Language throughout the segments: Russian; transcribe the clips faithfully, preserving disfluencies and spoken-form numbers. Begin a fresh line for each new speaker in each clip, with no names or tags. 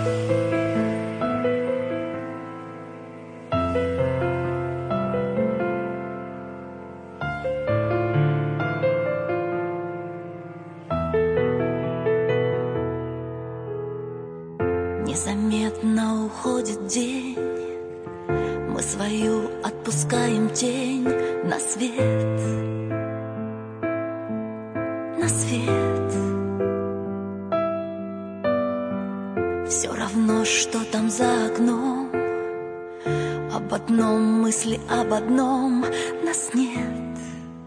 Незаметно уходит день, мы свою отпускаем тень на свет, на свет. Все равно, что там за окном, об одном мысли, об одном. Нас нет,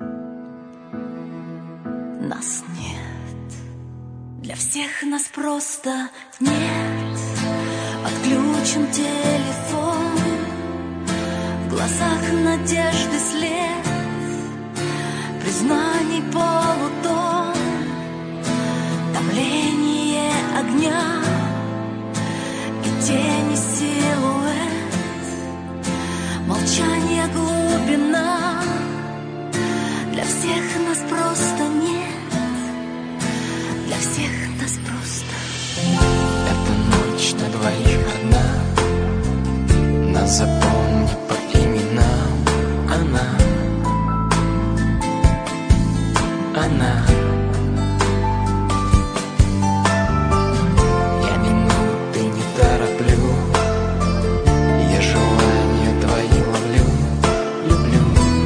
нас нет. Для всех нас просто нет. Отключен телефон, в глазах надежды след, признаний полутон, томление огня и тени силуэт, молчание глубина. Для всех нас просто нет, для всех нас просто.
Эта ночь на двоих одна, нас запомни по именам. Она, она. Я минуты не тороплю, я желания твои ловлю. Люблю,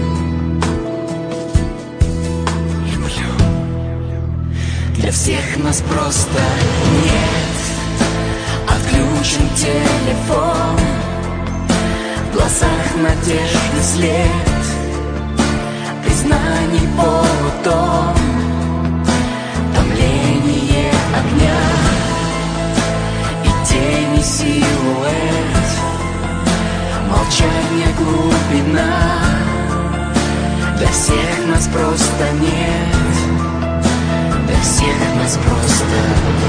люблю. Для всех нас просто нет. Отключен телефон, в глазах надежды след, признаний полутон, томление огня и тени силуэт, молчание глубина. Для всех нас просто нет, для всех нас просто нет.